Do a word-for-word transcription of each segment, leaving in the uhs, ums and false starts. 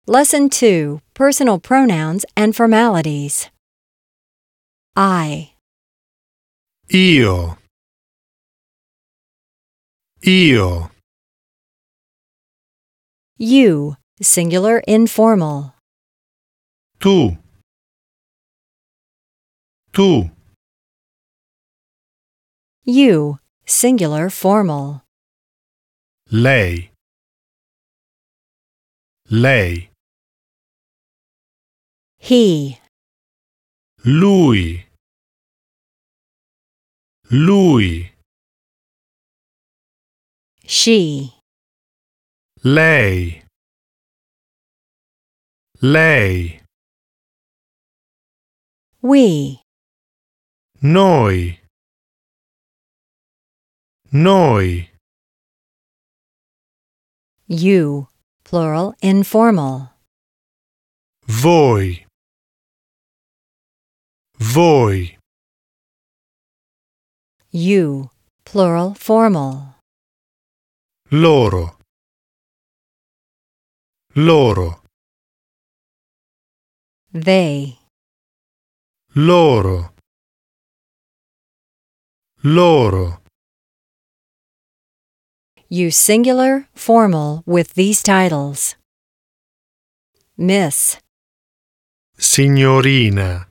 Lesson two. Personal pronouns and formalities. I. Io. Io. You. Singular informal. Tu. Tu. You. Singular formal. Lei. Lei. He. Lui. Lui. She. Lei. Lei. We. Noi. Noi. You. Plural informal. Voi. Voi. You. Plural formal. Loro. Loro. They. Loro. Loro. Use singular formal with these titles. Miss. Signorina.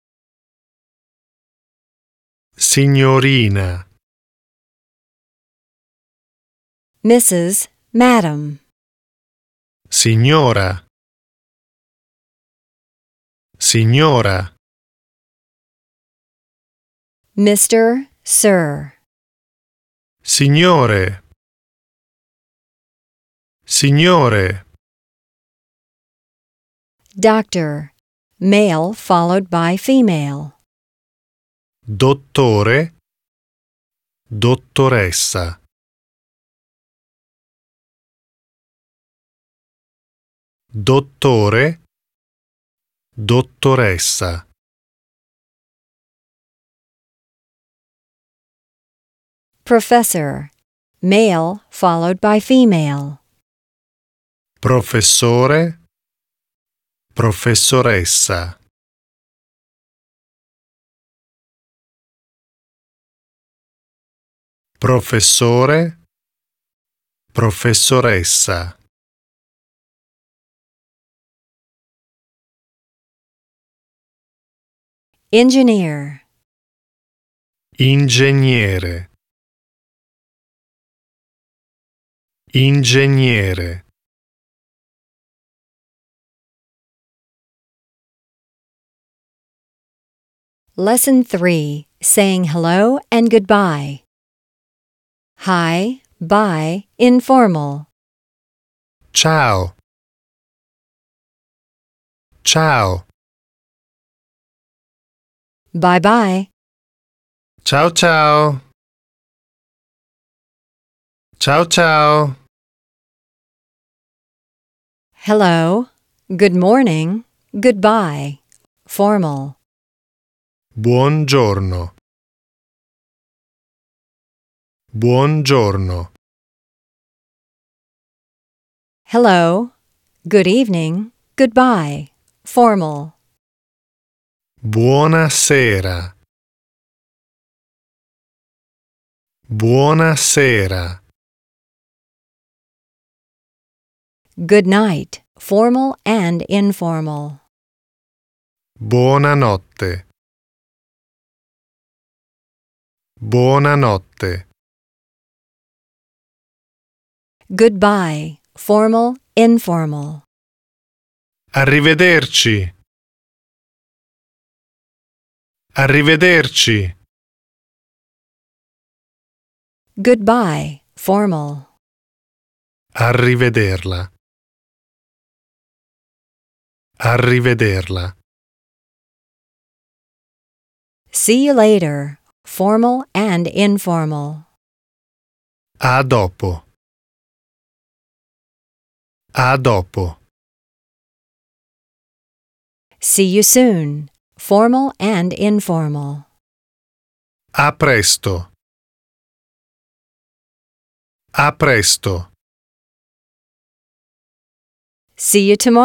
Signorina. Missus Madam. Signora. Signora. Mister Sir. Signore. Signore. Doctor. Male followed by female. Dottore. Dottoressa. Dottore. Dottoressa. Professor. Male followed by female. Professore. Professoressa. Professore. Professoressa. Engineer. Ingegnere. Ingegnere. Lesson three. Saying hello and goodbye. Hi, bye, informal. Ciao. Ciao. Bye-bye. Ciao ciao. Ciao ciao. Hello, good morning, goodbye, formal. Buongiorno. Buongiorno. Hello, good evening, goodbye, formal. Buonasera. Buonasera. Good night, formal and informal. Buonanotte. Buonanotte. Goodbye, formal, informal. Arrivederci. Arrivederci. Goodbye, formal. Arrivederla. Arrivederla. See you later, formal and informal. A dopo. A dopo. See you soon, formal and informal. A presto. A presto. See you tomorrow.